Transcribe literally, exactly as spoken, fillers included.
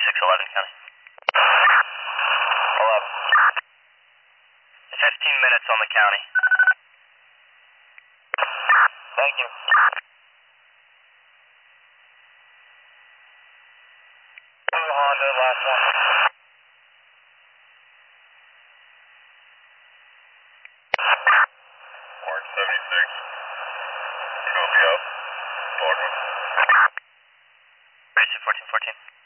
six eleven County. eleven. fifteen minutes on the county. Thank you. Blue Honda, last one. Orange seventy-six. Copy up. Northwood. Basic fourteen fourteen.